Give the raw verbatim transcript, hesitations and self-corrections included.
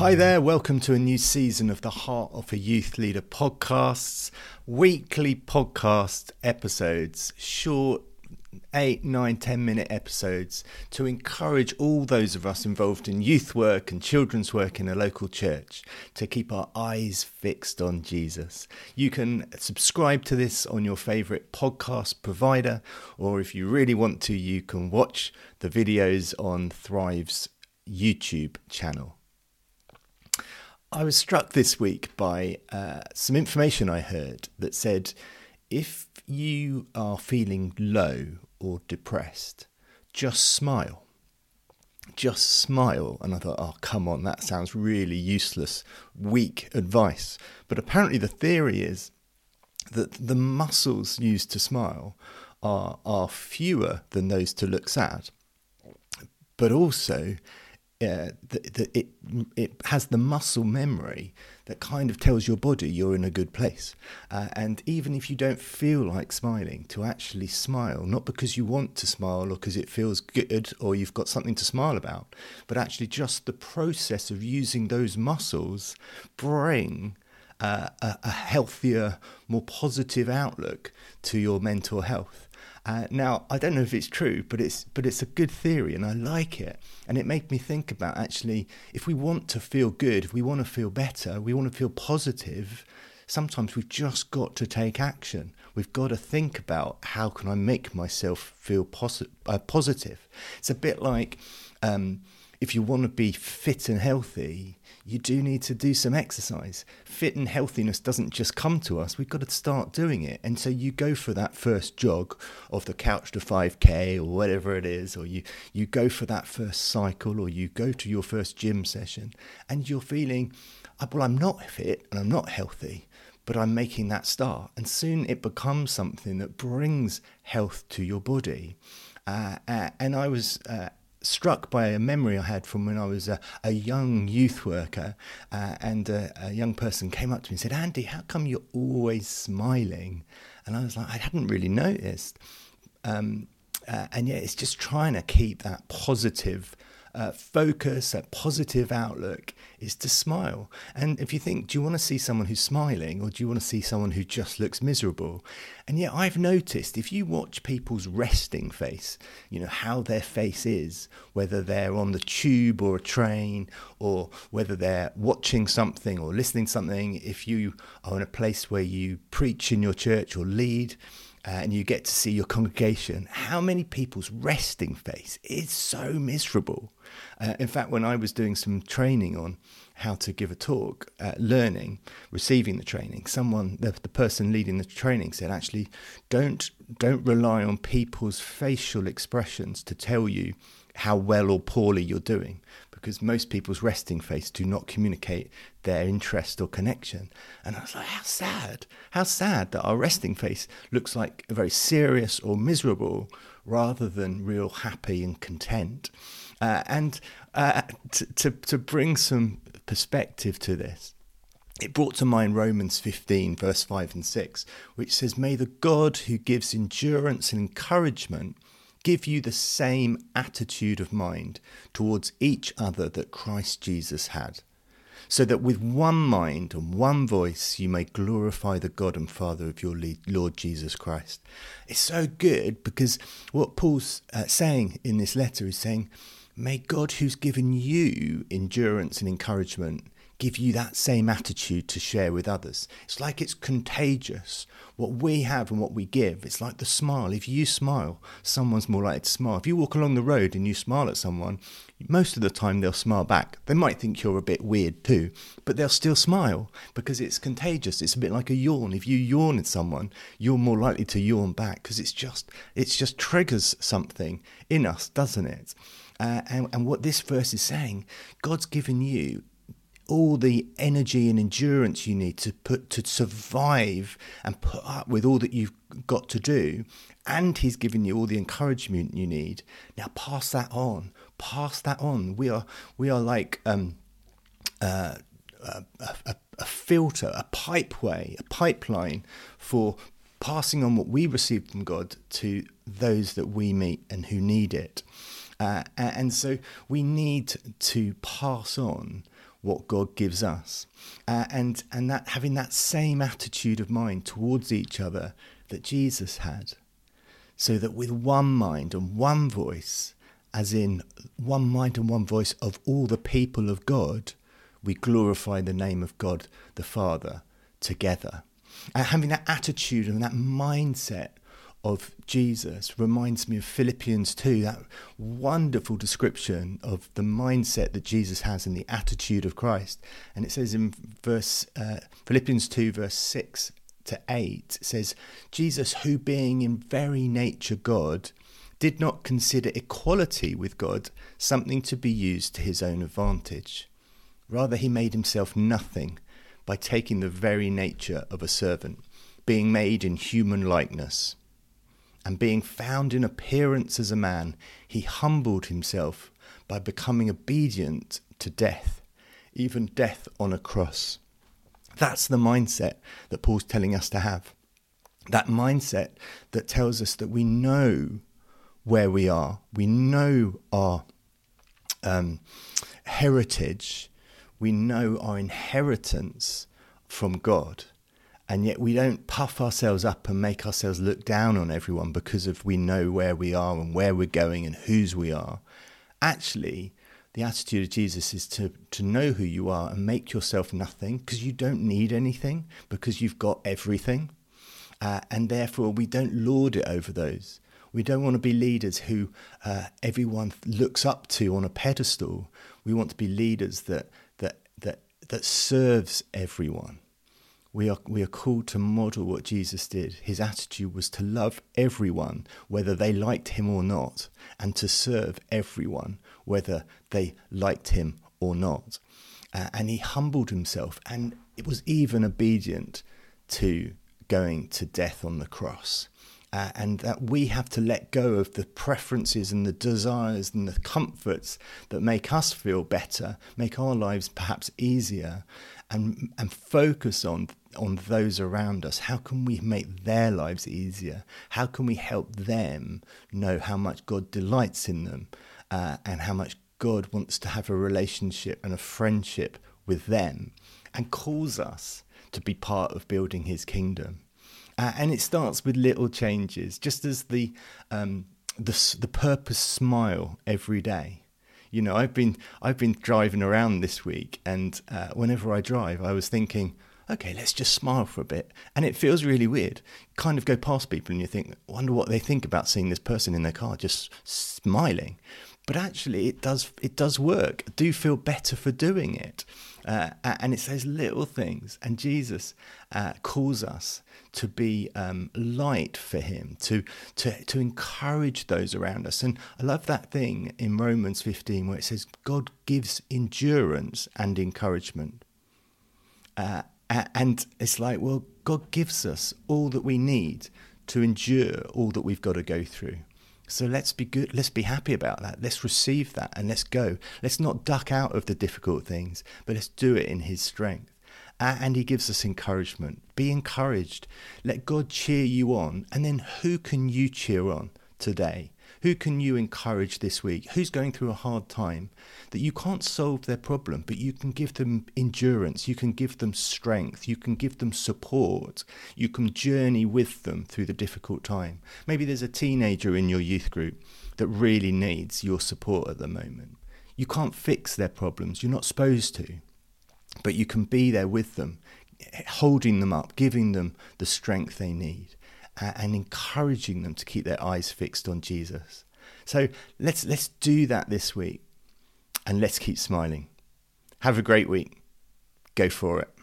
Hi there, welcome to a new season of the Heart of a Youth Leader podcasts, weekly podcast episodes, short eight, nine, ten minute episodes to encourage all those of us involved in youth work and children's work in a local church to keep our eyes fixed on Jesus. You can subscribe to this on your favourite podcast provider, or if you really want to, you can watch the videos on Thrive's YouTube channel. I was struck this week by uh, some information I heard that said if you are feeling low or depressed, just smile. Just smile. And I thought, oh, come on, that sounds really useless, weak advice. But apparently the theory is that the muscles used to smile are, are fewer than those to look sad. But also Uh, that, that it it has the muscle memory that kind of tells your body you're in a good place. Uh, and even if you don't feel like smiling, to actually smile, not because you want to smile or because it feels good or you've got something to smile about, but actually just the process of using those muscles bring uh, a, a healthier, more positive outlook to your mental health. Uh, now, I don't know if it's true, but it's but it's a good theory and I like it. And it made me think about actually, if we want to feel good, if we want to feel better, we want to feel positive, sometimes we've just got to take action. We've got to think about how can I make myself feel posi- uh, positive. It's a bit like um, if you want to be fit and healthy, you do need to do some exercise. Fit and healthiness doesn't just come to us. We've got to start doing it. And so you go for that first jog of the couch to five K or whatever it is, or you, you go for that first cycle, or you go to your first gym session and you're feeling, well, I'm not fit and I'm not healthy, but I'm making that start. And soon it becomes something that brings health to your body. Uh, uh, and I was Uh, struck by a memory I had from when I was a, a young youth worker, uh, and a, a young person came up to me and said, "Andy, how come you're always smiling?" And I was like, I hadn't really noticed. Um, uh, and yeah, it's just trying to keep that positive uh, focus, that positive outlook, is to smile. And if you think, do you want to see someone who's smiling or do you want to see someone who just looks miserable? And yet I've noticed if you watch people's resting face, you know, how their face is, whether they're on the tube or a train, or whether they're watching something or listening to something, if you are in a place where you preach in your church or lead, Uh, and you get to see your congregation, how many people's resting face is so miserable. Uh, in fact, when I was doing some training on how to give a talk, uh, learning, receiving the training, someone, the, the person leading the training said, actually, don't don't rely on people's facial expressions to tell you how well or poorly you're doing, because most people's resting face do not communicate their interest or connection. And I was like, how sad, how sad that our resting face looks like very serious or miserable rather than real happy and content. Uh, and uh, to, to, to bring some perspective to this, it brought to mind Romans fifteen, verse five and six, which says, "May the God who gives endurance and encouragement give you the same attitude of mind towards each other that Christ Jesus had, so that with one mind and one voice you may glorify the God and Father of your Lord Jesus Christ." It's so good because what Paul's uh, saying in this letter is saying, may God who's given you endurance and encouragement give you that same attitude to share with others. It's like it's contagious. What we have and what we give, it's like the smile. If you smile, someone's more likely to smile. If you walk along the road and you smile at someone, most of the time they'll smile back. They might think you're a bit weird too, but they'll still smile because it's contagious. It's a bit like a yawn. If you yawn at someone, you're more likely to yawn back because it's just it's just triggers something in us, doesn't it? Uh, and, and what this verse is saying, God's given you all the energy and endurance you need to put to survive and put up with all that you've got to do, and he's given you all the encouragement you need. Now pass that on, pass that on. We are we are like um, uh, a, a, a filter, a pipeway, a pipeline for passing on what we received from God to those that we meet and who need it. Uh, and so we need to pass on what God gives us. Uh, and and that having that same attitude of mind towards each other that Jesus had. So that with one mind and one voice, as in one mind and one voice of all the people of God, we glorify the name of God the Father together. And having that attitude and that mindset of Jesus reminds me of Philippians two, that wonderful description of the mindset that Jesus has and the attitude of Christ. And it says in verse uh, Philippians two, verse six to eight, it says, Jesus, who being in very nature God, did not consider equality with God something to be used to his own advantage. Rather, he made himself nothing by taking the very nature of a servant, being made in human likeness. And being found in appearance as a man, he humbled himself by becoming obedient to death, even death on a cross. That's the mindset that Paul's telling us to have. That mindset that tells us that we know where we are. We know our um, heritage. We know our inheritance from God. And yet we don't puff ourselves up and make ourselves look down on everyone because of we know where we are and where we're going and whose we are. Actually, the attitude of Jesus is to, to know who you are and make yourself nothing, because you don't need anything, because you've got everything. Uh, and therefore, we don't lord it over those. We don't want to be leaders who uh, everyone looks up to on a pedestal. We want to be leaders that that that that serves everyone. We are we are called to model what Jesus did. His attitude was to love everyone, whether they liked him or not, and to serve everyone, whether they liked him or not. Uh, and he humbled himself, and it was even obedient to going to death on the cross. Uh, and that we have to let go of the preferences and the desires and the comforts that make us feel better, make our lives perhaps easier, and and focus on on those around us. How can we make their lives easier? How can we help them know how much God delights in them, uh, and how much God wants to have a relationship and a friendship with them, and calls us to be part of building his kingdom? Uh, and it starts with little changes, just as the um, the the purpose smile every day. You know, I've been I've been driving around this week, and uh, whenever I drive, I was thinking, okay, let's just smile for a bit. And it feels really weird. Kind of go past people and you think, wonder what they think about seeing this person in their car just smiling. But actually, it does it does work. I do feel better for doing it. Uh, and it's those little things. And Jesus uh, calls us to be um, light for him, to, to to encourage those around us. And I love that thing in Romans fifteen where it says, God gives endurance and encouragement. Uh, and it's like, well, God gives us all that we need to endure all that we've got to go through. So let's be good. Let's be happy about that. Let's receive that and let's go. Let's not duck out of the difficult things, but let's do it in his strength. Uh, and he gives us encouragement. Be encouraged. Let God cheer you on. And then who can you cheer on today? Who can you encourage this week? Who's going through a hard time that you can't solve their problem, but you can give them endurance, you can give them strength, you can give them support, you can journey with them through the difficult time. Maybe there's a teenager in your youth group that really needs your support at the moment. You can't fix their problems, you're not supposed to, but you can be there with them, holding them up, giving them the strength they need, and encouraging them to keep their eyes fixed on Jesus. So let's let's do that this week, and let's keep smiling. Have a great week. Go for it.